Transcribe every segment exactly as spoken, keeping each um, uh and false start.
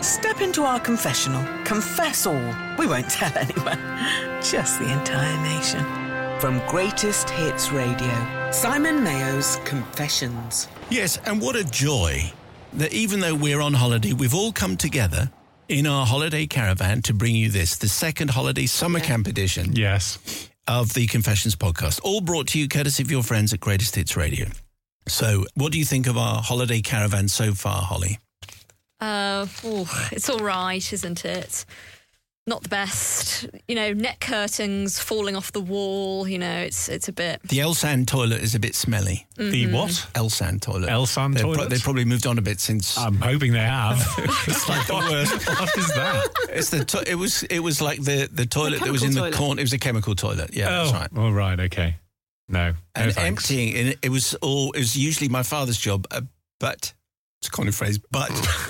Step into our confessional. Confess all. We won't tell anyone. Just the entire nation. From Greatest Hits Radio, Simon Mayo's Confessions. Yes, and what a joy that even though we're on holiday, we've all come together in our holiday caravan to bring you this, the second holiday summer yeah. camp edition yes. of the Confessions podcast, all brought to you courtesy of your friends at Greatest Hits Radio. So what do you think of our holiday caravan so far, Holly? Uh, ooh, it's all right, isn't it? Not the best. You know, net curtains falling off the wall. You know, it's it's a bit... The Elsan toilet is a bit smelly. Mm-hmm. The what? Elsan toilet. Elsan toilet? Pro- they've probably moved on a bit since... I'm hoping they have. It's like the worst. What is that? It's the to- it was it was like the, the toilet the that was in toilet. the corner. It was a chemical toilet. Yeah, oh, that's right. Oh, right, okay. No, no And thanks. emptying, it, it was all... It was usually my father's job, uh, but... It's a common phrase, but...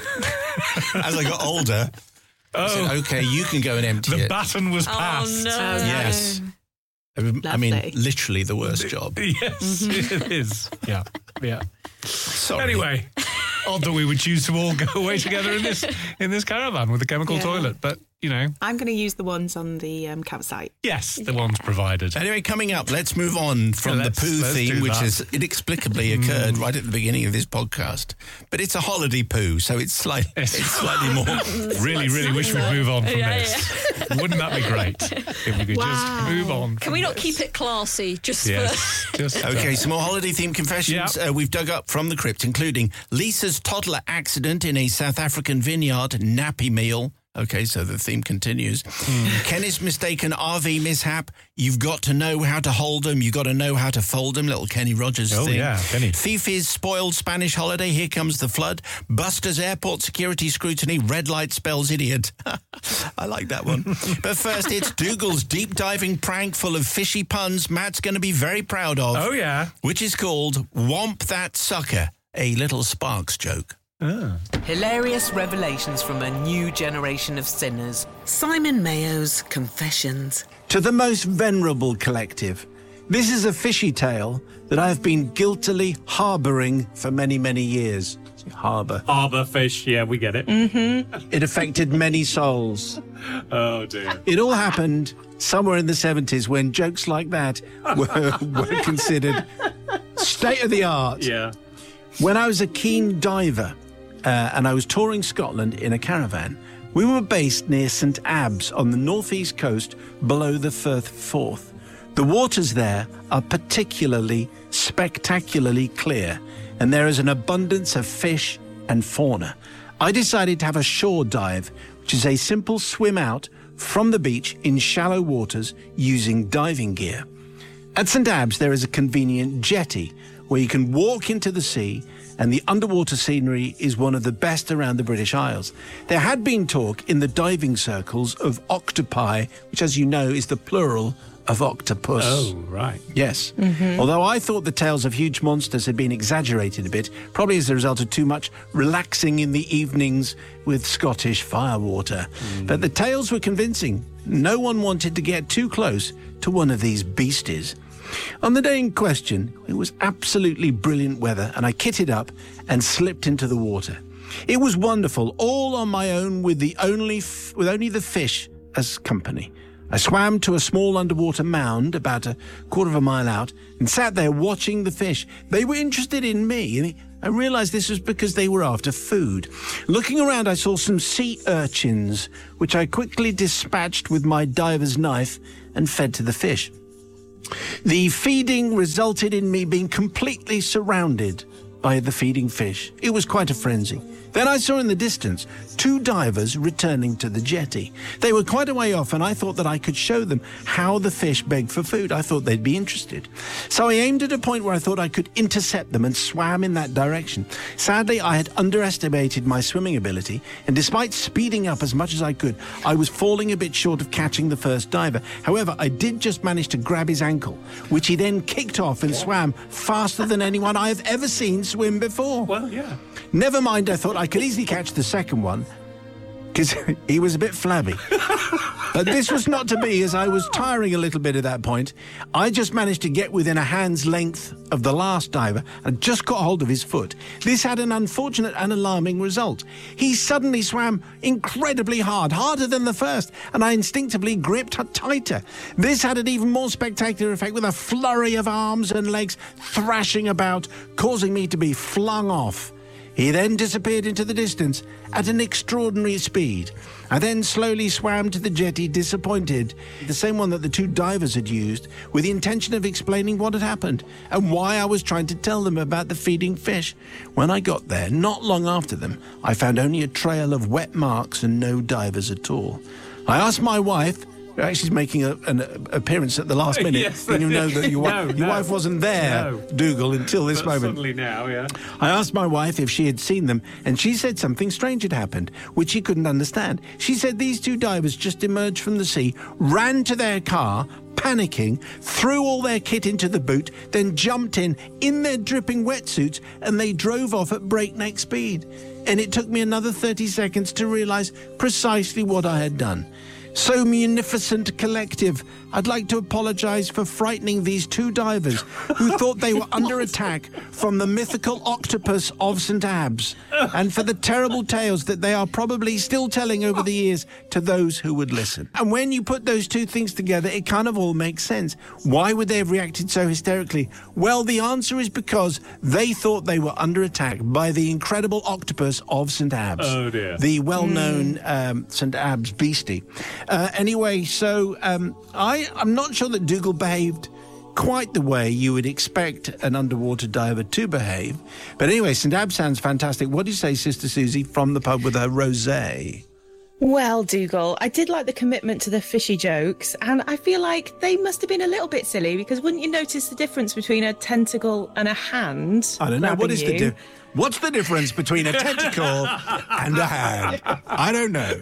as I got older... Oh. I said, okay, you can go and empty the it. The baton was passed. Oh, no. Yes. Lovely. I mean, literally the worst job. Yes, mm-hmm. It is. Yeah, yeah. Sorry. Anyway, odd that we would choose to all go away together in this in this caravan with the chemical yeah. toilet, but, you know. I'm going to use the ones on the um, campsite. Yes, the yeah. ones provided. Anyway, coming up, let's move on from yeah, the poo theme, which has inexplicably occurred right at the beginning of this podcast. But it's a holiday poo, so it's, slight, it's slightly more... really, really wish we'd move on from yeah, this. Yeah. Wouldn't that be great if we could wow. just move on? Can we not this? keep it classy? Just yes. for... just, okay, uh, some more holiday-themed confessions yep. uh, we've dug up from the crypt, including Lisa's toddler accident in a South African vineyard nappy meal. Okay, so the theme continues. Mm. Kenny's mistaken R V mishap. You've got to know how to hold them. You've got to know how to fold them. Little Kenny Rogers oh, thing. yeah, Kenny. Fifi's spoiled Spanish holiday. Here comes the flood. Buster's airport security scrutiny. Red light spells idiot. I like that one. But first, it's Dougal's deep diving prank full of fishy puns Matt's going to be very proud of. Oh, yeah. Which is called Womp That Sucker, a Little Sparks joke. Oh. Hilarious revelations from a new generation of sinners. Simon Mayo's Confessions. To the most venerable collective, this is a fishy tale that I have been guiltily harbouring for many, many years. Harbour. Harbour fish, yeah, we get it. Mm-hmm. It affected many souls. Oh, dear. It all happened somewhere in the seventies when jokes like that were, were considered state-of-the-art. Yeah. When I was a keen diver, Uh, and I was touring Scotland in a caravan, we were based near St Abbs on the northeast coast below the Firth Forth. The waters there are particularly spectacularly clear, and there is an abundance of fish and fauna. I decided to have a shore dive, which is a simple swim out from the beach in shallow waters using diving gear. At St Abbs, there is a convenient jetty where you can walk into the sea, and the underwater scenery is one of the best around the British Isles. There had been talk in the diving circles of octopi, which, as you know, is the plural of octopus. Oh, right. Yes. Mm-hmm. Although I thought the tales of huge monsters had been exaggerated a bit, probably as a result of too much relaxing in the evenings with Scottish firewater. Mm. But the tales were convincing. No one wanted to get too close to one of these beasties. On the day in question, it was absolutely brilliant weather, and I kitted up and slipped into the water. It was wonderful, all on my own with the only f- with only the fish as company. I swam to a small underwater mound about a quarter of a mile out and sat there watching the fish. They were interested in me, and I realized this was because they were after food. Looking around, I saw some sea urchins, which I quickly dispatched with my diver's knife and fed to the fish. The feeding resulted in me being completely surrounded by the feeding fish. It was quite a frenzy. Then I saw in the distance two divers returning to the jetty. They were quite a way off, and I thought that I could show them how the fish beg for food. I thought they'd be interested. So I aimed at a point where I thought I could intercept them and swam in that direction. Sadly, I had underestimated my swimming ability, and despite speeding up as much as I could, I was falling a bit short of catching the first diver. However, I did just manage to grab his ankle, which he then kicked off and swam faster than anyone I have ever seen swim before. Well, yeah. Never mind, I thought I could easily catch the second one, because he was a bit flabby. But this was not to be, as I was tiring a little bit at that point. I just managed to get within a hand's length of the last diver and just got hold of his foot. This had an unfortunate and alarming result. He suddenly swam incredibly hard, harder than the first, and I instinctively gripped tighter. This had an even more spectacular effect, with a flurry of arms and legs thrashing about, causing me to be flung off. He then disappeared into the distance at an extraordinary speed. I then slowly swam to the jetty, disappointed, the same one that the two divers had used, with the intention of explaining what had happened and why I was trying to tell them about the feeding fish. When I got there, not long after them, I found only a trail of wet marks and no divers at all. I asked my wife, actually she's making a, an appearance at the last minute. Yes. Then you know that your, no, your no. wife wasn't there, No. Dougal, until this But moment. Suddenly now, yeah. I asked my wife if she had seen them, and she said something strange had happened, which she couldn't understand. She said these two divers just emerged from the sea, ran to their car, panicking, threw all their kit into the boot, then jumped in, in their dripping wetsuits, and they drove off at breakneck speed. And it took me another thirty seconds to realise precisely what I had done. So munificent collective, I'd like to apologise for frightening these two divers who thought they were under attack from the mythical octopus of Saint Abs, and for the terrible tales that they are probably still telling over the years to those who would listen. And when you put those two things together, it kind of all makes sense. Why would they have reacted so hysterically? Well, the answer is because they thought they were under attack by the incredible octopus of Saint Abs. Oh, dear. The well-known um, Saint Abs beastie. Uh, anyway, so um, I, I'm not sure that Dougal behaved quite the way you would expect an underwater diver to behave. But anyway, Saint Abs sounds fantastic. What do you say, Sister Susie, from the pub with her rosé? Well, Dougal, I did like the commitment to the fishy jokes, and I feel like they must have been a little bit silly, because wouldn't you notice the difference between a tentacle and a hand? I don't know. What grabbing is you? the di- What's the difference between a tentacle and a hand? I don't know.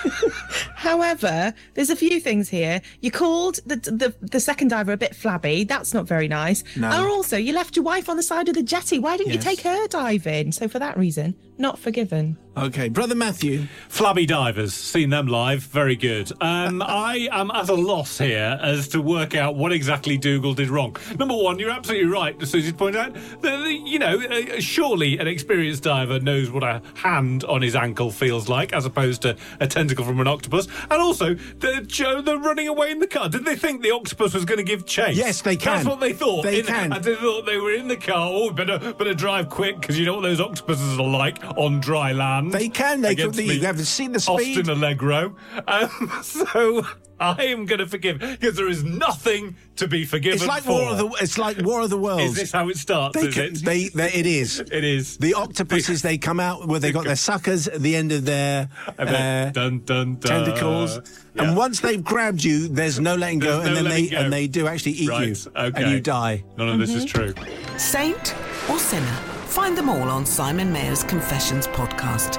However, there's a few things here. You called the, the the second diver a bit flabby. That's not very nice. No. And also, you left your wife on the side of the jetty. Why didn't Yes. you take her diving? So for that reason, not forgiven. Okay, Brother Matthew. Flabby divers, seen them live, very good. Um, I am at a loss here as to work out what exactly Dougal did wrong. Number one, you're absolutely right, as Susie pointed out. The, the, you know, uh, surely an experienced diver knows what a hand on his ankle feels like, as opposed to a tentacle from an octopus. And also, the Joe, they're running away in the car. Did they think the octopus was going to give chase? Yes, they can. That's what they thought. They in, can. And they thought they were in the car. Oh, better, better drive quick, because you know what those octopuses are like on dry land. They can. They Against could. me. You haven't seen the speed. Austin Allegro. Um, so I am going to forgive, because there is nothing to be forgiven It's like for. War of the. It's like War of the Worlds. Is this how it starts? They is can, it? they, they, it is. It is. The octopuses, they come out where they got their suckers at the end of their And then uh, dun, dun, dun. tentacles. Yeah. And once they've grabbed you, there's no letting go, There's and no then they letting go. and they do actually eat Right, you, okay. and you die. None of this is true. Saint or sinner? Find them all on Simon Mayer's Confessions podcast.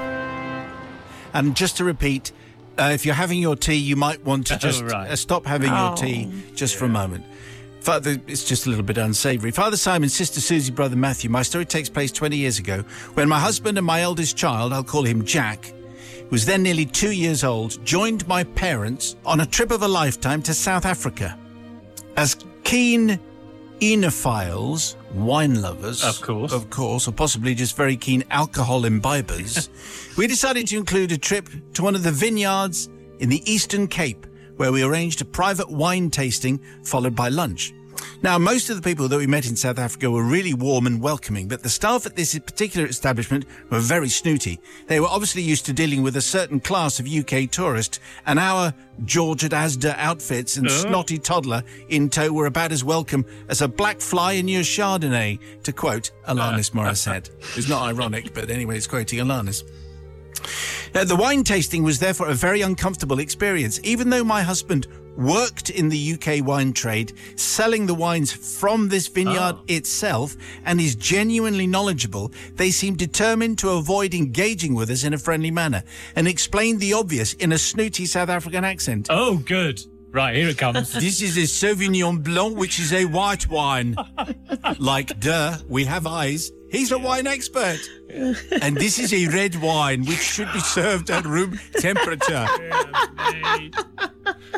And just to repeat, uh, if you're having your tea, you might want to Oh, just right. uh, stop having your tea just for a moment. Father, it's just a little bit unsavoury. Father Simon, Sister Susie, Brother Matthew, my story takes place twenty years ago when my husband and my eldest child, I'll call him Jack, who was then nearly two years old, joined my parents on a trip of a lifetime to South Africa. As keen enophiles, wine lovers, Of course. of course, or possibly just very keen alcohol imbibers, we decided to include a trip to one of the vineyards in the Eastern Cape, where we arranged a private wine tasting followed by lunch. Now, most of the people that we met in South Africa were really warm and welcoming, but the staff at this particular establishment were very snooty. They were obviously used to dealing with a certain class of U K tourist, and our George at Asda outfits and snotty toddler in tow were about as welcome as a black fly in your Chardonnay, to quote Alanis Morissette. It's not ironic, but anyway, it's quoting Alanis. Now, the wine tasting was therefore a very uncomfortable experience. Even though my husband worked in the U K wine trade, selling the wines from this vineyard Oh. itself, and is genuinely knowledgeable, they seemed determined to avoid engaging with us in a friendly manner and explained the obvious in a snooty South African accent. Oh, good. Right, here it comes. This is a Sauvignon Blanc, which is a white wine. Like, duh, we have eyes. He's a wine expert. And this is a red wine, which should be served at room temperature.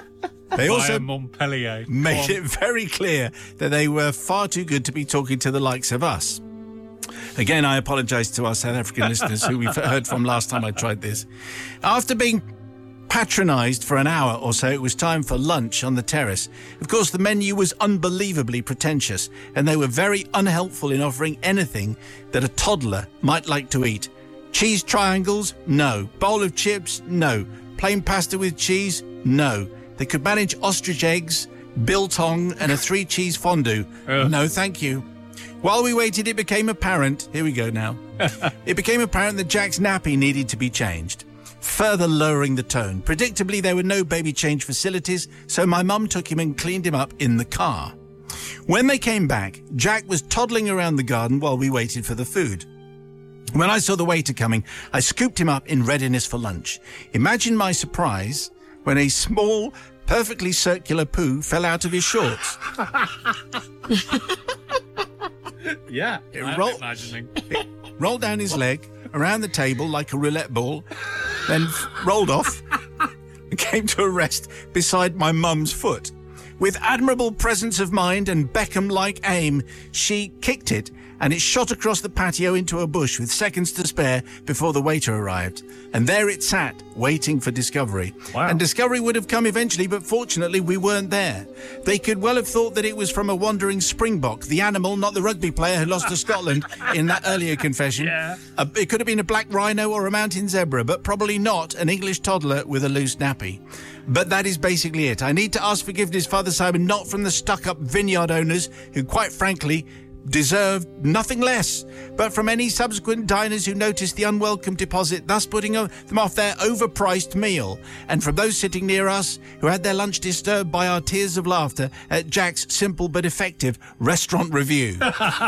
They also Via Montpellier. made it very clear that they were far too good to be talking to the likes of us. Again, I apologise to our South African listeners who we've heard from last time I tried this. After being patronised for an hour or so, it was time for lunch on the terrace. Of course, the menu was unbelievably pretentious, and they were very unhelpful in offering anything that a toddler might like to eat. Cheese triangles? No. Bowl of chips? No. Plain pasta with cheese? No. They could manage ostrich eggs, biltong, and a three-cheese fondue. Ugh. No, thank you. While we waited, it became apparent... Here we go now. It became apparent that Jack's nappy needed to be changed, further lowering the tone. Predictably, there were no baby change facilities, so my mum took him and cleaned him up in the car. When they came back, Jack was toddling around the garden while we waited for the food. When I saw the waiter coming, I scooped him up in readiness for lunch. Imagine my surprise when a small, perfectly circular poo fell out of his shorts. Yeah, It I'm rolled- imagining. It rolled down his leg, around the table like a roulette ball, then f- rolled off and came to a rest beside my mum's foot. With admirable presence of mind and Beckham-like aim, she kicked it, and it shot across the patio into a bush with seconds to spare before the waiter arrived. And there it sat, waiting for Discovery. Wow. And Discovery would have come eventually, but fortunately we weren't there. They could well have thought that it was from a wandering springbok, the animal, not the rugby player who lost to Scotland in that earlier confession. Yeah. Uh, it could have been a black rhino or a mountain zebra, but probably not an English toddler with a loose nappy. But that is basically it. I need to ask forgiveness, Father Simon, not from the stuck-up vineyard owners who, quite frankly, deserved nothing less, but from any subsequent diners who noticed the unwelcome deposit, thus putting them off their overpriced meal, and from those sitting near us who had their lunch disturbed by our tears of laughter at Jack's simple but effective restaurant review.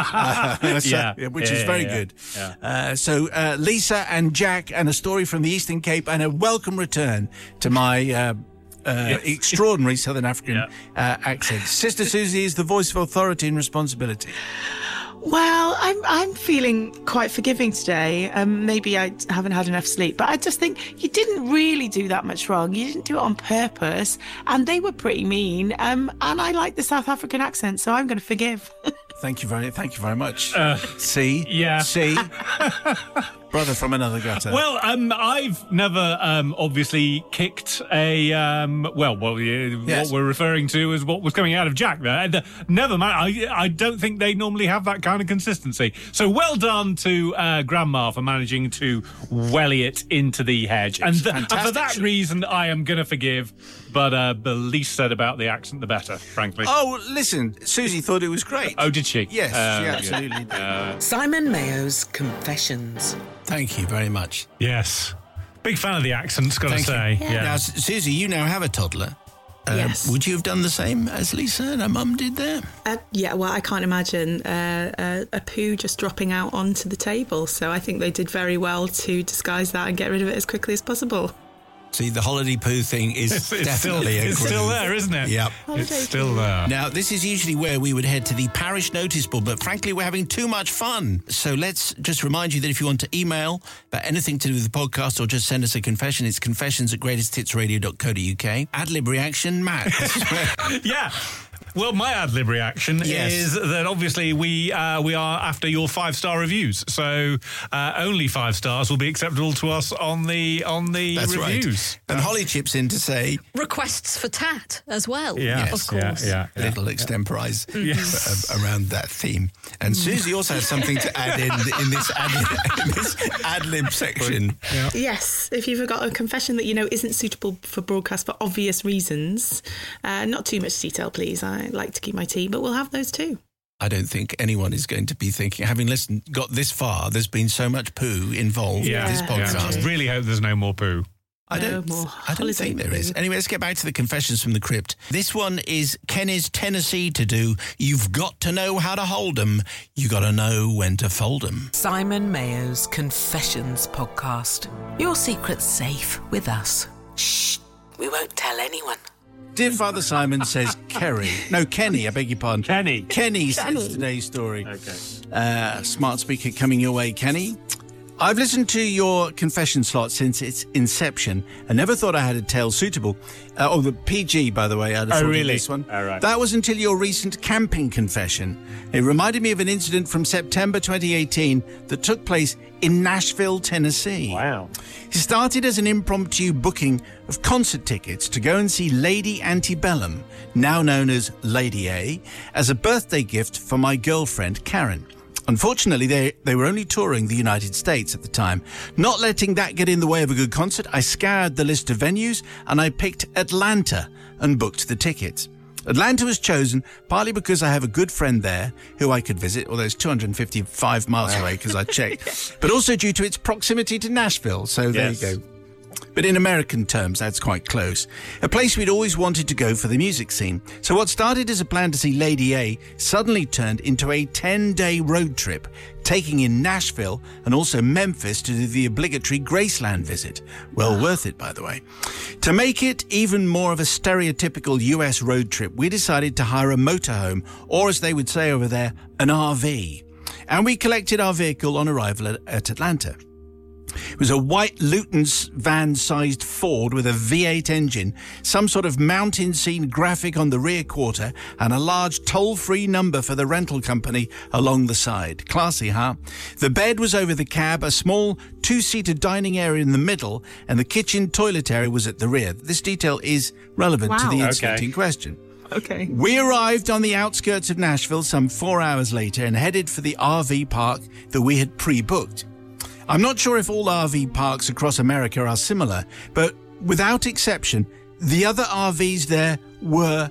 uh, so- Yeah. which Yeah, is yeah, very yeah. good. Yeah. Uh, so uh, Lisa and Jack and a story from the Eastern Cape and a welcome return to my uh, uh, extraordinary Southern African Yeah. uh, accent. Sister Susie is the voice of authority and responsibility. Well, I'm I'm feeling quite forgiving today. Um, maybe I haven't had enough sleep, but I just think you didn't really do that much wrong. You didn't do it on purpose, and they were pretty mean. Um, and I like the South African accent, so I'm going to forgive. Thank you very, thank you very much. Uh, See, yeah. see, brother from another gutter. Well, um, I've never um, obviously kicked a um, well, well, yeah, Yes. what we're referring to is what was coming out of Jack there. And, uh, never mind. I, I don't think they normally have that kind of consistency. So well done to uh, Grandma for managing to welly it into the hedge. And, th- and for fantastic. that reason, I am going to forgive. But uh, the least said about the accent, the better, frankly. oh, listen, Susie thought it was great. Oh, did she? Yes, Uh, she good. absolutely did. Simon Mayo's Confessions. Thank you very much. Yes. Big fan of the accents, got to Thank say. you. Now, S- Susie, you now have a toddler. Uh, Yes. Would you have done the same as Lisa and her mum did there? Uh, yeah, well, I can't imagine uh, a, a poo just dropping out onto the table. So I think they did very well to disguise that and get rid of it as quickly as possible. See, the holiday poo thing is It's, it's still, definitely a it's groove. still there, isn't it? Yep. It's still there. Now, this is usually where we would head to the parish notice board, but frankly, we're having too much fun. So let's just remind you that if you want to email about anything to do with the podcast or just send us a confession, it's confessions at greatest hits radio dot co dot uk. Ad-lib reaction, Matt. This is where- Yeah. Well, my ad lib reaction Yes. is that obviously we uh, we are after your five star reviews, so uh, only five stars will be acceptable to us on the on the That's reviews. right. And Holly chips in to say Requests for tat as well, Yeah, of course. Yeah, a little extemporize Yes. uh, around that theme. And Susie also has something to add in in this ad, in this ad-lib section. Yes, if you've got a confession that you know isn't suitable for broadcast for obvious reasons, uh, not too much detail, please. I like to keep my tea, but we'll have those too. I don't think anyone is going to be thinking, having listened, got this far, there's been so much poo involved Yeah, in this Yeah. podcast. yeah. Really hope there's no more poo. I No don't, more I don't holiday think there is. poo. Anyway, let's get back to the confessions from the crypt. This one is Kenny's Tennessee to do. You've got to know how to hold 'em. You got to know when to fold 'em. Simon Mayo's Confessions podcast. Your secret's safe with us. Shh, we won't tell anyone. Dear Father Simon says Kerry. No, Kenny, I beg your pardon. Kenny. Kenny says today's story. Okay. Uh, smart speaker coming your way, Kenny. I've listened to your confession slot since its inception and never thought I had a tale suitable. Uh, oh, the P G, by the way. I'd have Oh, thought of really? this one. Oh, right. That was until your recent camping confession. It reminded me of an incident from September twenty eighteen that took place in Nashville, Tennessee. Wow. It started as an impromptu booking of concert tickets to go and see Lady Antebellum, now known as Lady A, as a birthday gift for my girlfriend, Karen. Unfortunately, they, they were only touring the United States at the time. Not letting that get in the way of a good concert, I scoured the list of venues and I picked Atlanta and booked the tickets. Atlanta was chosen partly because I have a good friend there who I could visit, although it's two hundred fifty-five miles away because I checked, but also due to its proximity to Nashville. So Yes. there you go. But in American terms, that's quite close. A place we'd always wanted to go for the music scene. So what started as a plan to see Lady A suddenly turned into a ten-day road trip, taking in Nashville and also Memphis to do the obligatory Graceland visit. Well worth it, by the way. To make it even more of a stereotypical U S road trip, we decided to hire a motorhome, or as they would say over there, an R V. And we collected our vehicle on arrival at, at Atlanta. It was a white Luton van-sized Ford with a V eight engine, some sort of mountain scene graphic on the rear quarter, and a large toll-free number for the rental company along the side. Classy, huh? The bed was over the cab, a small two-seater dining area in the middle, and the kitchen toilet area was at the rear. This detail is relevant to Wow. the incident Okay. in question. Okay. We arrived on the outskirts of Nashville some four hours later and headed for the R V park that we had pre-booked. I'm not sure if all R V parks across America are similar, but without exception, the other R Vs there were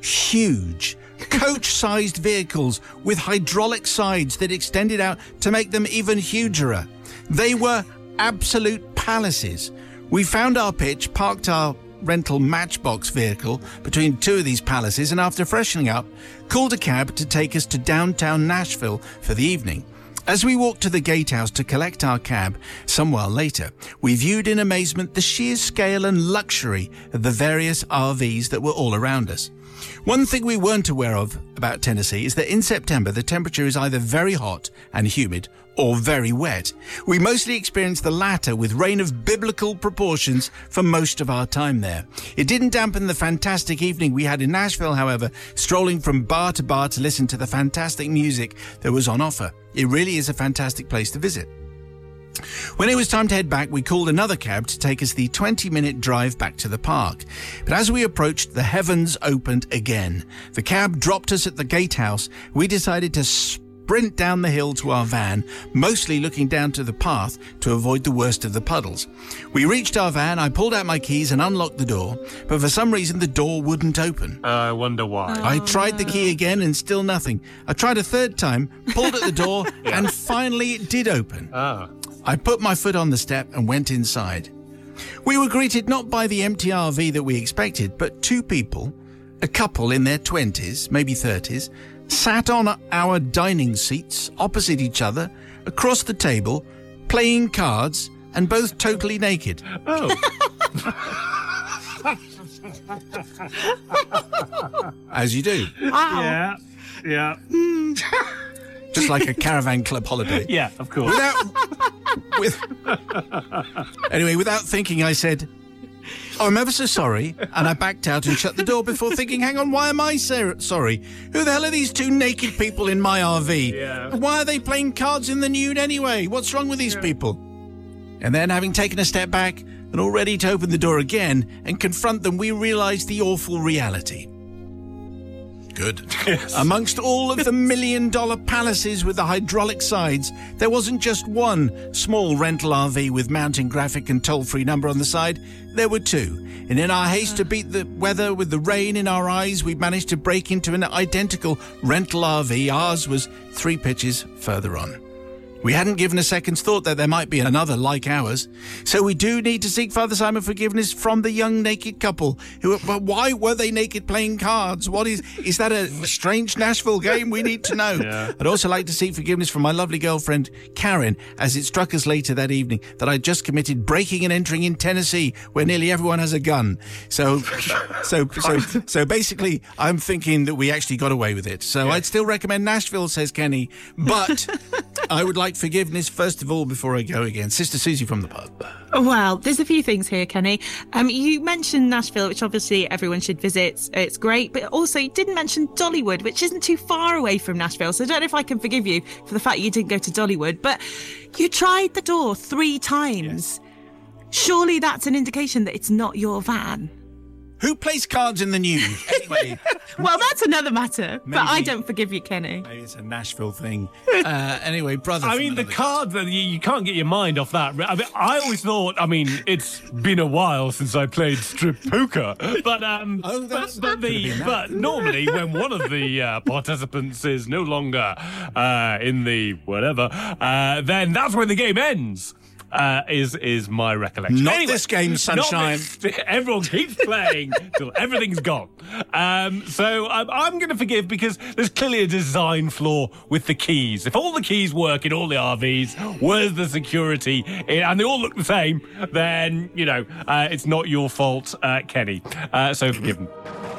huge. Coach-sized vehicles with hydraulic sides that extended out to make them even huger. They were absolute palaces. We found our pitch, parked our rental Matchbox vehicle between two of these palaces, and after freshening up, called a cab to take us to downtown Nashville for the evening. As we walked to the gatehouse to collect our cab some while later, we viewed in amazement the sheer scale and luxury of the various R Vs that were all around us. One thing we weren't aware of about Tennessee is that in September the temperature is either very hot and humid or very wet. We mostly experienced the latter, with rain of biblical proportions for most of our time there. It didn't dampen the fantastic evening we had in Nashville, however, strolling from bar to bar to listen to the fantastic music that was on offer. It really is a fantastic place to visit. When it was time to head back, we called another cab to take us the twenty-minute drive back to the park. But as we approached, the heavens opened again. The cab dropped us at the gatehouse. We decided to sprint down the hill to our van, mostly looking down to the path to avoid the worst of the puddles. We reached our van, I pulled out my keys and unlocked the door, but for some reason the door wouldn't open. Uh, I wonder why. I tried the key again and still nothing. I tried a third time, pulled at the door, and finally it did open. Ah. I put my foot on the step and went inside. We were greeted not by the empty R V that we expected, but two people, a couple in their twenties, maybe thirties, sat on our dining seats opposite each other, across the table, playing cards, and both totally naked. Oh. As you do. Yeah. Yeah. Just like a caravan club holiday. Yeah, of course. Without, with, anyway, without thinking, I said, "Oh, I'm ever so sorry," and I backed out and shut the door before thinking, hang on, why am I so sorry? Who the hell are these two naked people in my R V? Yeah. Why are they playing cards in the nude anyway? What's wrong with these yeah. people? And then, having taken a step back and all ready to open the door again and confront them, we realised the awful reality. Good. Yes. Amongst all of the million-dollar palaces with the hydraulic sides, there wasn't just one small rental R V with mounting graphic and toll-free number on the side. There were two. And in our haste to beat the weather with the rain in our eyes, we managed to break into an identical rental R V. Ours was three pitches further on. We hadn't given a second's thought that there might be another like ours. So we do need to seek Father Simon forgiveness from the young naked couple. Who, but why were they naked playing cards? What is, is that a strange Nashville game? We need to know. Yeah. I'd also like to seek forgiveness from my lovely girlfriend, Karen, as it struck us later that evening that I'd just committed breaking and entering in Tennessee, where nearly everyone has a gun. So, so, so, so basically, I'm thinking that we actually got away with it. So yeah. I'd still recommend Nashville, says Kenny, but I would like seek forgiveness first of all before I go again. Sister Susie from the pub. Well, there's a few things here, Kenny. Um, you mentioned Nashville, which obviously everyone should visit. It's great. But also you didn't mention Dollywood, which isn't too far away from Nashville. So I don't know if I can forgive you for the fact you didn't go to Dollywood. But you tried the door three times. Yes. Surely that's an indication that it's not your van. Who plays cards in the news? Anyway. Well, that's another matter. Maybe, but I don't forgive you, Kenny. Maybe it's a Nashville thing. Uh, anyway, brother. I mean, the cards, you, you can't get your mind off that. I mean, I always thought, I mean, it's been a while since I played strip poker. But, um, oh, that's but, but, the, but normally when one of the uh, participants is no longer uh, in the whatever, uh, then that's when the game ends. Uh, is is my recollection. Not anyway, this game, sunshine. This, everyone keeps playing till everything's gone. Um, so um, I'm going to forgive because there's clearly a design flaw with the keys. If all the keys work in all the R Vs, where's the security? And they all look the same, then, you know, uh, it's not your fault, uh, Kenny. Uh, so forgiven.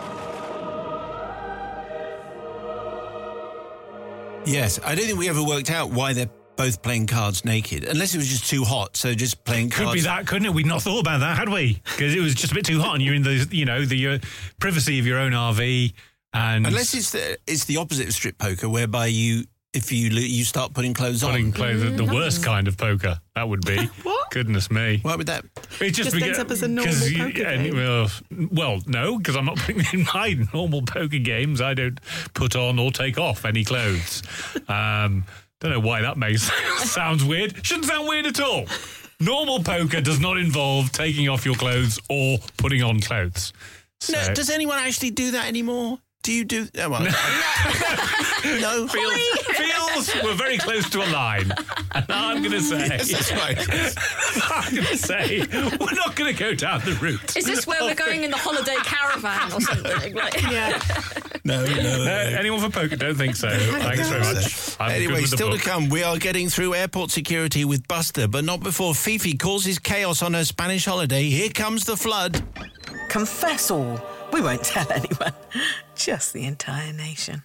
Yes, I don't think we ever worked out why they're both playing cards naked, unless it was just too hot. So just playing cards. Could be that, couldn't it? We'd not thought about that, had we? Because it was just a bit too hot, and you're in the, you know, the uh, privacy of your own R V. And unless it's the it's the opposite of strip poker, whereby you, if you you start putting clothes putting on, clothes, the, the worst kind of poker that would be. What? Goodness me! Why would that? It just, just ends up as a normal you, poker and, game. Well, well, no, because I'm not putting in my normal poker games. I don't put on or take off any clothes. Um, Don't know why that makes sounds weird. Shouldn't sound weird at all. Normal poker does not involve taking off your clothes or putting on clothes. So. No, does anyone actually do that anymore? Do you do? Oh, well, no. no. Feels, feels we're very close to a line. And I'm going to say... Yes, that's right. I'm going to say we're not going to go down the route. Is this where we're going in the holiday caravan or something? Like, yeah. No, no, no. Uh, anyone for poker? Don't think so. Thanks very much. I'm anyway, still book. to come, we are getting through airport security with Buster, but not before Fifi causes chaos on her Spanish holiday. Here comes the flood. Confess all. We won't tell anyone. Just the entire nation.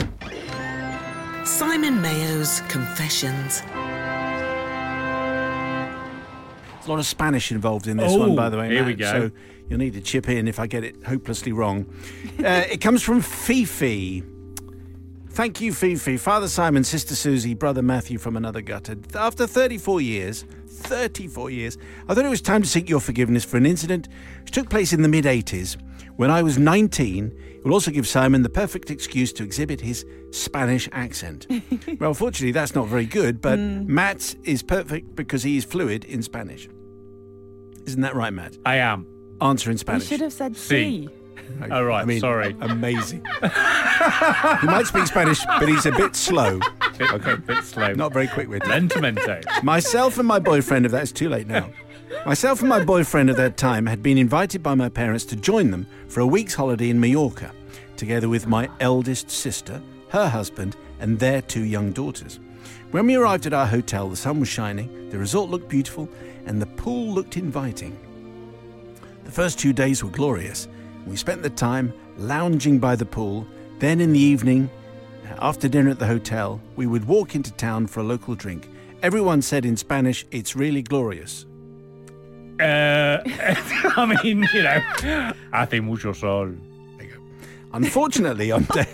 Simon Mayo's Confessions. There's a lot of Spanish involved in this Oh, one, by the way, here Matt, we go. So you'll need to chip in if I get it hopelessly wrong. uh, it comes from Fifi. Thank you, Fifi. Father Simon, Sister Susie, Brother Matthew from another gutter. After thirty-four years, thirty-four years, I thought it was time to seek your forgiveness for an incident which took place in the mid-eighties. When I was nineteen, it will also give Simon the perfect excuse to exhibit his Spanish accent. Well, fortunately, that's not very good, but mm. Matt is perfect because he is fluid in Spanish. Isn't that right, Matt? I am. Answer in Spanish. You should have said C. C. Oh, right, I mean, sorry. Amazing. He might speak Spanish, but he's a bit slow. Bit, okay, bit slow. Not very quick with it. Lentimento. Myself and my boyfriend of that, it's too late now. Myself and my boyfriend at that time had been invited by my parents to join them for a week's holiday in Mallorca, together with my eldest sister, her husband, and their two young daughters. When we arrived at our hotel, the sun was shining, the resort looked beautiful, and the pool looked inviting. The first two days were glorious. We spent the time lounging by the pool. Then in the evening, after dinner at the hotel, we would walk into town for a local drink. Everyone said in Spanish, "It's really glorious." Uh, I mean, you know, hace mucho sol. Unfortunately, on day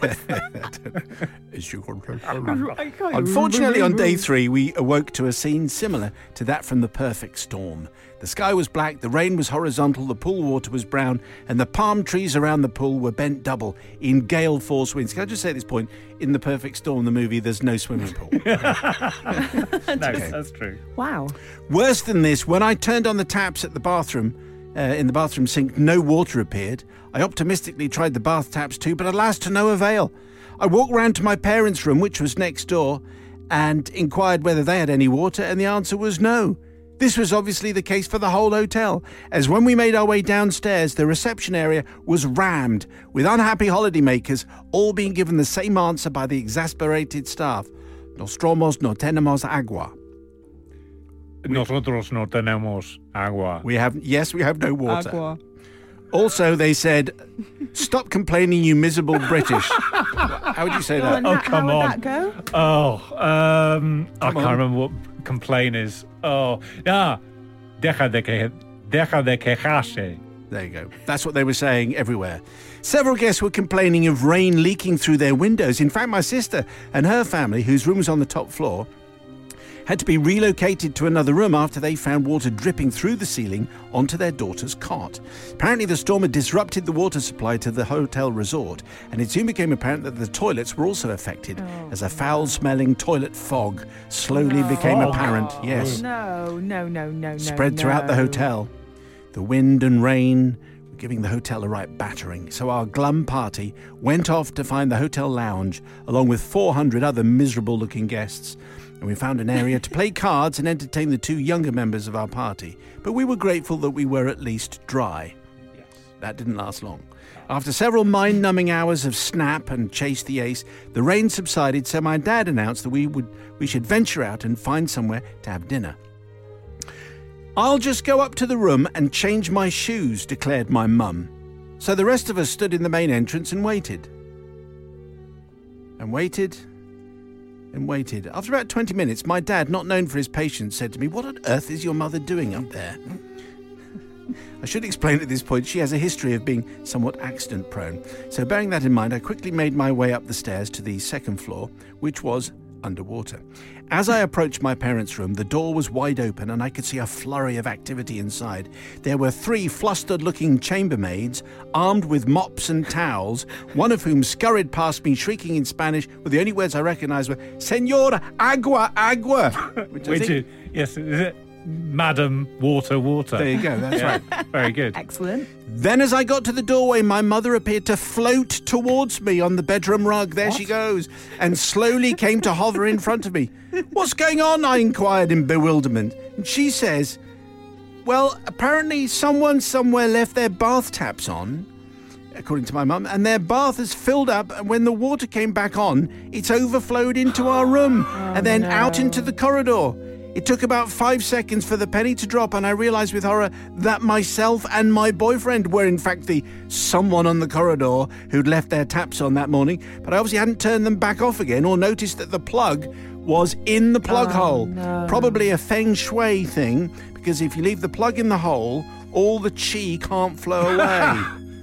Unfortunately, on day three, we awoke to a scene similar to that from The Perfect Storm. The sky was black, the rain was horizontal, the pool water was brown, and the palm trees around the pool were bent double in gale force winds. Can I just say at this point, in The Perfect Storm, the movie, there's no swimming pool. No, okay. That's true. Wow. Worse than this, when I turned on the taps at the bathroom, uh, in the bathroom sink, no water appeared. I optimistically tried the bath taps too, but alas, to no avail. I walked round to my parents' room, which was next door, and inquired whether they had any water, and the answer was no. This was obviously the case for the whole hotel, as when we made our way downstairs, the reception area was rammed with unhappy holidaymakers, all being given the same answer by the exasperated staff. Nostromo no tenemos agua. Nosotros no tenemos agua. We have, yes, we have no water. Agua. Also, they said, "Stop complaining, you miserable British." How would you say that? Oh, How- come how would on. that go? Oh, um, I Come can't on. remember what complain is. Oh, yeah. Deja de que, deja de quejarse. There you go. That's what they were saying everywhere. Several guests were complaining of rain leaking through their windows. In fact, my sister and her family, whose room was on the top floor, had to be relocated to another room after they found water dripping through the ceiling onto their daughter's cot. Apparently, the storm had disrupted the water supply to the hotel resort, and it soon became apparent that the toilets were also affected as a foul-smelling toilet fog slowly became Fog? apparent. Yes. No, no, no, no, no. Spread throughout the no. hotel. The wind and rain were giving the hotel a right battering, so our glum party went off to find the hotel lounge along with four hundred other miserable-looking guests, and we found an area to play cards and entertain the two younger members of our party. But we were grateful that we were at least dry. Yes. That didn't last long. After several mind-numbing hours of Snap and Chase the Ace, the rain subsided, so my dad announced that we would we should venture out and find somewhere to have dinner. "I'll just go up to the room and change my shoes," declared my mum. So the rest of us stood in the main entrance and waited. And waited. And waited. After about twenty minutes, my dad, not known for his patience, said to me, "What on earth is your mother doing up there?" I should explain at this point, she has a history of being somewhat accident-prone. So bearing that in mind, I quickly made my way up the stairs to the second floor, which was underwater. As I approached my parents' room, the door was wide open and I could see a flurry of activity inside. There were three flustered-looking chambermaids, armed with mops and towels, one of whom scurried past me shrieking in Spanish, but the only words I recognized were, "Señora, agua, agua!" Which I Which think- is, yes, is it? Madam, water, water. There you go, that's right. Very good. Excellent. Then as I got to the doorway, my mother appeared to float towards me on the bedroom rug. There she goes. And slowly came to hover in front of me. "What's going on?" I inquired in bewilderment. And she says, "Well, apparently someone somewhere left their bath taps on," according to my mum, "and their bath has filled up, and when the water came back on, it's overflowed into our room and then out into the corridor. It took about five seconds for the penny to drop, and I realised with horror that myself and my boyfriend were in fact the someone on the corridor who'd left their taps on that morning, but I obviously hadn't turned them back off again or noticed that the plug was in the plug hole. Probably a feng shui thing, because if you leave the plug in the hole, all the chi can't flow away."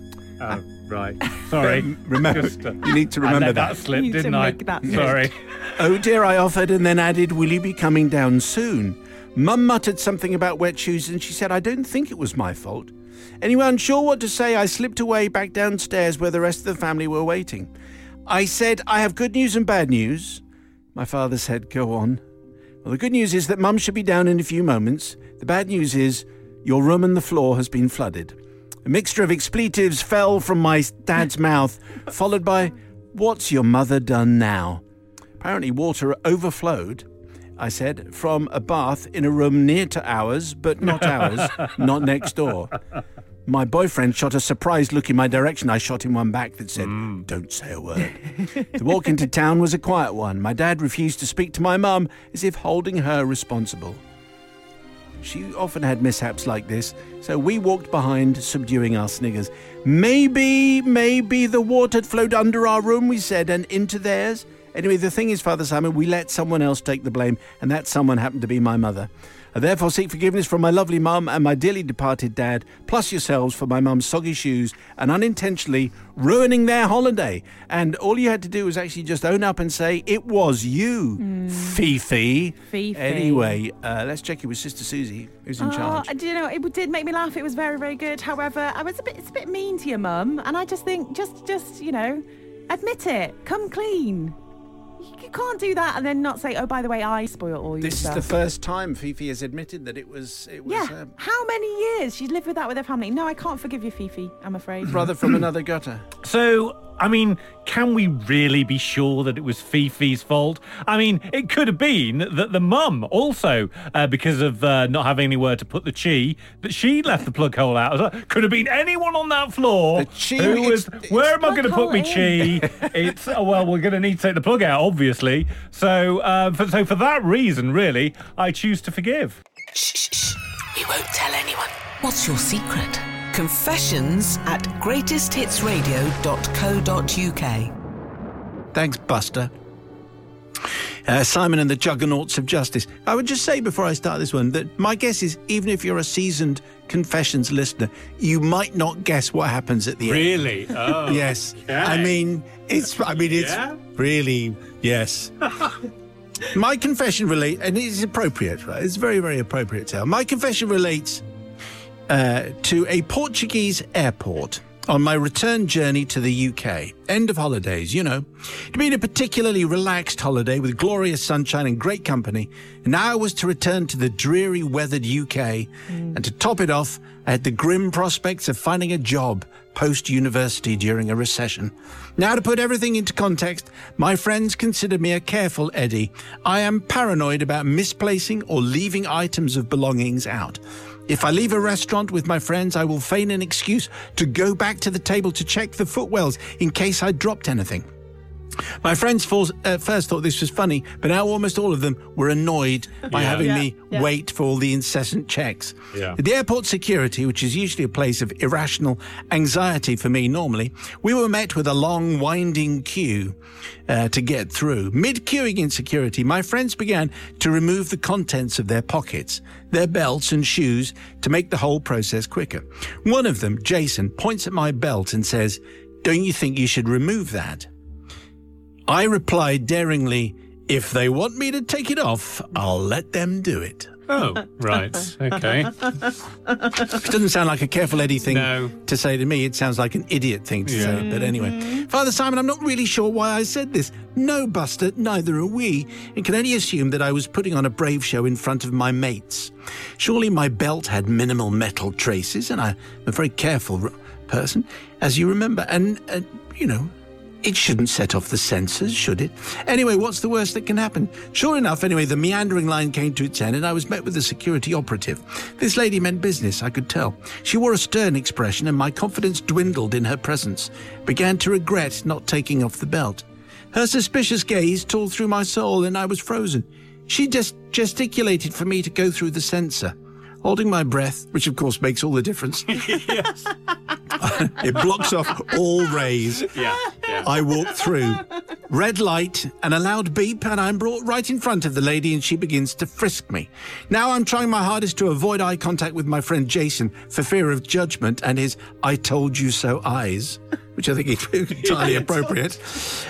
Oh, right. Sorry. Remember, Just, uh, you need to remember I let that. that slip, You need to didn't I? make that Sorry. "Oh dear," I offered, and then added, "Will you be coming down soon?" Mum muttered something about wet shoes, and she said, "I don't think it was my fault." Anyway, unsure what to say, I slipped away back downstairs where the rest of the family were waiting. I said, "I have good news and bad news." My father said, "Go on." "Well, the good news is that Mum should be down in a few moments. The bad news is your room and the floor has been flooded." A mixture of expletives fell from my dad's mouth, followed by, "What's your mother done now?" Apparently water overflowed, I said, from a bath in a room near to ours, but not ours, not next door. My boyfriend shot a surprised look in my direction. I shot him one back that said, "Don't say a word." The walk into town was a quiet one. My dad refused to speak to my mum, as if holding her responsible. She often had mishaps like this, so we walked behind, subduing our sniggers. Maybe, maybe the water had flowed under our room, we said, and into theirs. Anyway, the thing is, Father Simon, we let someone else take the blame, and that someone happened to be my mother. I therefore seek forgiveness from my lovely mum and my dearly departed dad, plus yourselves for my mum's soggy shoes and unintentionally ruining their holiday. And all you had to do was actually just own up and say, "It was you, mm. Fifi." Fifi. Anyway, uh, let's check it with Sister Susie, who's in Oh, charge. do you know, it did make me laugh. It was very, very good. However, I was a bit, it's a bit mean to your mum, and I just think, just, just, you know, admit it. Come clean. You can't do that and then not say, "Oh, by the way, I spoiled all your This stuff." is the first time Fifi has admitted that it was, it was Yeah. uh, How many years she's lived with that with her family? No, I can't forgive you, Fifi. I'm afraid. brother from another gutter. So, I mean, can we really be sure that it was Fifi's fault? I mean, it could have been that the mum also, uh, because of uh, not having anywhere to put the chi, that she left the plug hole out as well. Could have been anyone on that floor The chi- who it's- was, it's where am I plug going to put hole my chi? It's, oh, well, we're going to need to take the plug out, obviously. So, uh, for, so for that reason, really, I choose to forgive. Shh, shh, shh. We won't tell anyone. What's your secret? Confessions at greatest hits radio dot co dot uk. Thanks, Buster. Uh, Simon and the Juggernauts of Justice. I would just say before I start this one that my guess is even if you're a seasoned Confessions listener, you might not guess what happens at the end. Really? Oh. Yes. Okay. I mean, it's. I mean, it's Yeah? really yes. My confession relates, and it's appropriate. Right? It's very, very appropriate. Tale. My confession relates uh, to a Portuguese airport on my return journey to the U K. End of holidays, you know. It'd been a particularly relaxed holiday with glorious sunshine and great company. And now I was to return to the dreary weathered U K. Mm. And to top it off, I had the grim prospects of finding a job post-university during a recession. Now, to put everything into context, my friends consider me a careful Eddie. I am paranoid about misplacing or leaving items of belongings out. If I leave a restaurant with my friends, I will feign an excuse to go back to the table to check the footwells in case I dropped anything. My friends at first thought this was funny, but now almost all of them were annoyed by Yeah. having Yeah, me yeah. wait for all the incessant checks. Yeah. At the airport security, which is usually a place of irrational anxiety for me normally, we were met with a long, winding queue uh, to get through. Mid-queuing in security, my friends began to remove the contents of their pockets, their belts and shoes to make the whole process quicker. One of them, Jason, points at my belt and says, "Don't you think you should remove that?" I replied daringly, "If they want me to take it off, I'll let them do it." Oh, right. Okay. It doesn't sound like a careful Eddie thing No. to say to me. It sounds like an idiot thing to Yeah. say. But anyway, Father Simon, I'm not really sure why I said this. No, Buster, neither are we, and can only assume that I was putting on a brave show in front of my mates. Surely my belt had minimal metal traces, and I'm a very careful r- person, as you remember. And, uh, you know... It shouldn't set off the sensors, should it? Anyway, what's the worst that can happen? Sure enough, anyway, the meandering line came to its end and I was met with a security operative. This lady meant business, I could tell. She wore a stern expression and my confidence dwindled in her presence. Began to regret not taking off the belt. Her suspicious gaze tore through my soul and I was frozen. She just gesticulated for me to go through the sensor. Holding my breath, which of course makes all the difference. Yes. It blocks off all rays. Yeah, yeah. I walk through. Red light and a loud beep, and I'm brought right in front of the lady and she begins to frisk me. Now I'm trying my hardest to avoid eye contact with my friend Jason for fear of judgment and his "I told you so" eyes, which I think is entirely appropriate.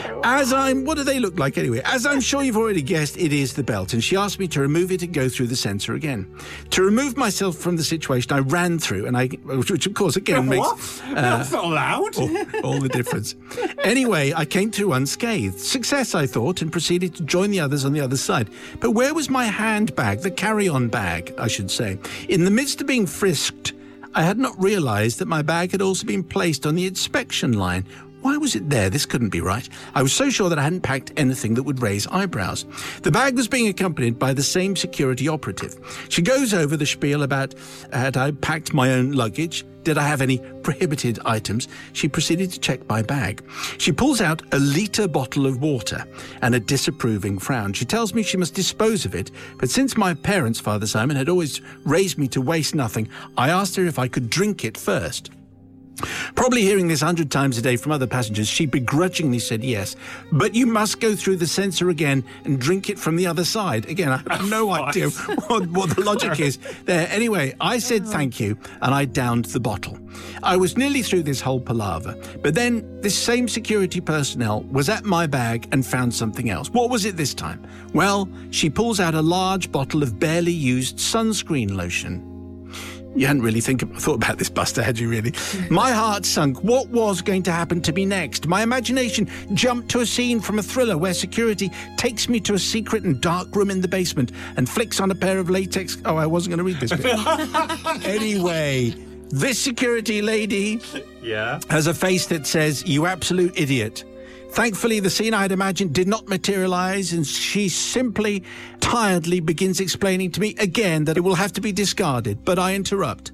As I'm... What do they look like anyway? As I'm sure you've already guessed, it is the belt, and she asked me to remove it and go through the sensor again. To remove myself from the situation, I ran through, and I... Which, of course, again makes... What? That's not allowed. all, all the difference. Anyway, I came through unscathed. Success, I thought, and proceeded to join the others on the other side. But where was my handbag, the carry-on bag, I should say? In the midst of being frisked, I had not realised that my bag had also been placed on the inspection line. Why was it there? This couldn't be right. I was so sure that I hadn't packed anything that would raise eyebrows. The bag was being accompanied by the same security operative. She goes over the spiel about had I packed my own luggage, did I have any prohibited items. She proceeded to check my bag. She pulls out a litre bottle of water and a disapproving frown. She tells me she must dispose of it, but since my parents, Father Simon, had always raised me to waste nothing, I asked her if I could drink it first. Probably hearing this a hundred times a day from other passengers, she begrudgingly said yes, but you must go through the sensor again and drink it from the other side. Again, I have no idea what, what the logic is there. Anyway, I said thank you and I downed the bottle. I was nearly through this whole palaver, but then this same security personnel was at my bag and found something else. What was it this time? Well, she pulls out a large bottle of barely used sunscreen lotion. You hadn't really think, thought about this, Buster, had you really? My heart sunk. What was going to happen to me next? My imagination jumped to a scene from a thriller where security takes me to a secret and dark room in the basement and flicks on a pair of latex... Oh, I wasn't going to read this bit. Anyway, this security lady Yeah. has a face that says, "You absolute idiot." Thankfully, the scene I had imagined did not materialise, and she simply, tiredly begins explaining to me again that it will have to be discarded, but I interrupt.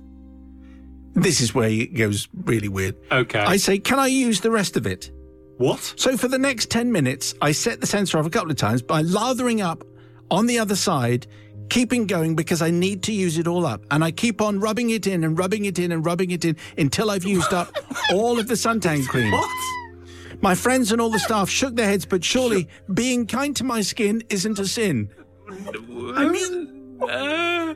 This is where it goes really weird. Okay. I say, "Can I use the rest of it?" What? So for the next ten minutes, I set the sensor off a couple of times by lathering up on the other side, keeping going because I need to use it all up. And I keep on rubbing it in and rubbing it in and rubbing it in until I've used up all of the suntan cream. What? My friends and all the staff shook their heads, but surely being kind to my skin isn't a sin. I mean, Uh,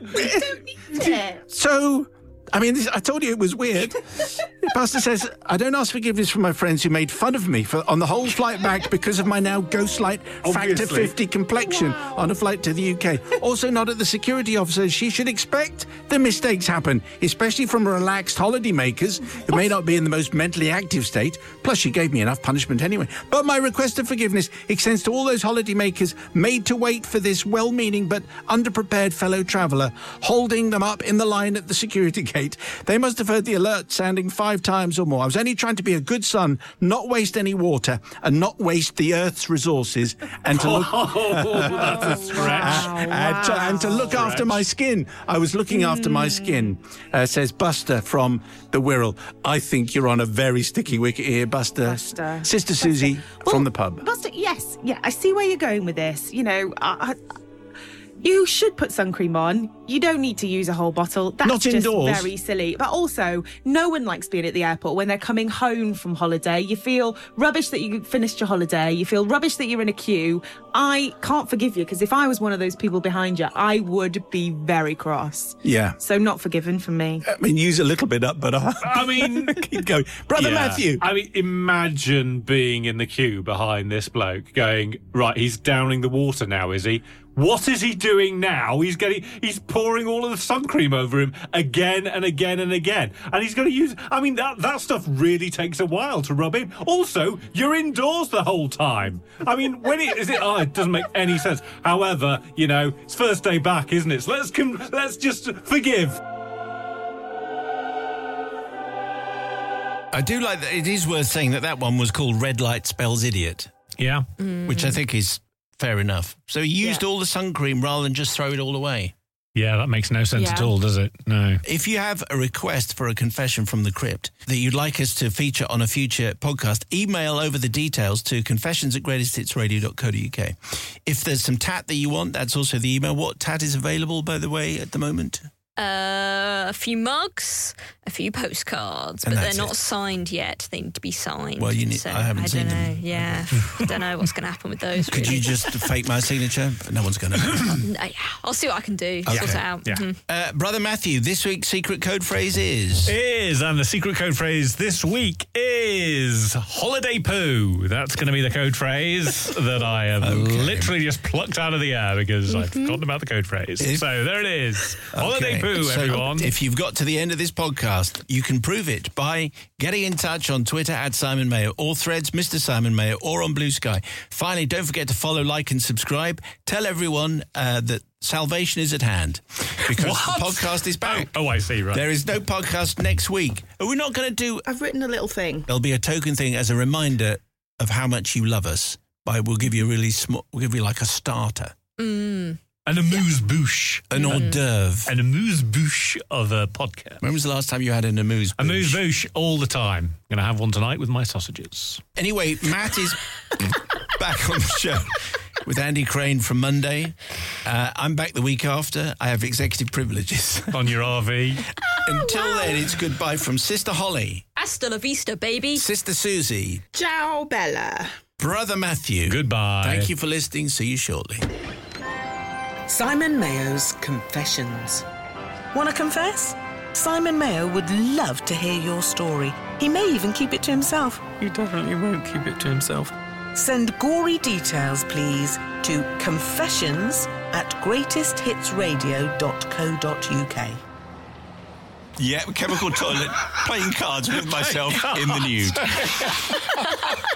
so, I mean, this, I told you it was weird. The pastor says, I don't ask forgiveness from my friends who made fun of me for, on the whole flight back because of my now ghost-light factor Obviously. fifty complexion on a flight to the U K. Also not at the security officers. She should expect the mistakes happen, especially from relaxed holiday makers who may not be in the most mentally active state. Plus, she gave me enough punishment anyway. But my request of forgiveness extends to all those holiday makers made to wait for this well-meaning but underprepared fellow traveller, holding them up in the line at the security gate. They must have heard the alert sounding five times or more. I was only trying to be a good son, not waste any water, and not waste the Earth's resources, and to look oh, that's a stretch. and, to, and to look after my skin. I was looking after my skin, uh, says Buster from the Wirral. I think you're on a very sticky wicket here, Buster. Buster. Sister Susie from the pub. Buster, yes, yeah, I see where you're going with this. You know, I, I, you should put sun cream on. You don't need to use a whole bottle. That's Not just indoors. very silly. But also, no one likes being at the airport when they're coming home from holiday. You feel rubbish that you finished your holiday. You feel rubbish that you're in a queue. I can't forgive you, because if I was one of those people behind you, I would be very cross. Yeah. So not forgiven from me. I mean, use a little bit up, but uh, I mean, keep going. Brother yeah. Matthew. I mean, imagine being in the queue behind this bloke going, right, he's downing the water now, is he? What is he doing now? He's getting, he's pouring all of the sun cream over him again and again and again. And he's going to use, I mean, that, that stuff really takes a while to rub in. Also, you're indoors the whole time. I mean, when it, is it, oh, it doesn't make any sense. However, you know, it's first day back, isn't it? So let's, com- let's just forgive. I do like that. It is worth saying that that one was called Red Light Spells Idiot, Yeah. which I think is fair enough. So he used Yeah. all the sun cream rather than just throw it all away. Yeah, that makes no sense Yeah. at all, does it? No. If you have a request for a confession from the crypt that you'd like us to feature on a future podcast, email over the details to confessions at greatest hits radio dot co dot uk. If there's some tat that you want, that's also the email. What tat is available, by the way, at the moment? Uh, a few mugs, a few postcards, And but they're that's not it. signed yet. They need to be signed. Well, you need- So I haven't I seen don't know. them. Yeah, I don't know what's going to happen with those. Could really. you just fake my signature? No one's going to. No, yeah, I'll see what I can do. Sort it out. Yeah. Mhm. Uh, Brother Matthew, this week's secret code phrase is... Is, and the secret code phrase this week is holiday poo. That's going to be the code phrase that I have literally just plucked out of the air because I've forgotten about the code phrase. If- so there it is. Holiday Okay. poo, So everyone. if you've got to the end of this podcast, you can prove it by getting in touch on Twitter at Simon Mayo or Threads, Mister Simon Mayo, or on Blue Sky. Finally, don't forget to follow, like, and subscribe. Tell everyone uh, that salvation is at hand because What? the podcast is back. Oh, I see, right. There is no podcast next week. We're not going to do... I've written a little thing. There'll be a token thing as a reminder of how much you love us. By we'll give you a really small... We'll give you like a starter. Mm. An amuse-bouche. An hors d'oeuvre. An amuse-bouche of a podcast. When was the last time you had an amuse bouche? Amuse-bouche all the time. Going to have one tonight with my sausages. Anyway, Matt is back on the show with Andy Crane from Monday. Uh, I'm back the week after. I have executive privileges. On your R V. Until then, it's goodbye from Sister Holly, Hasta la vista, baby. Sister Susie, Ciao, Bella. Brother Matthew. Goodbye. Thank you for listening. See you shortly. Simon Mayo's Confessions. Want to confess? Simon Mayo would love to hear your story. He may even keep it to himself. He definitely won't keep it to himself. Send gory details, please, to confessions at greatest hits radio dot co dot uk. Yeah, chemical toilet, playing cards with myself in the nude.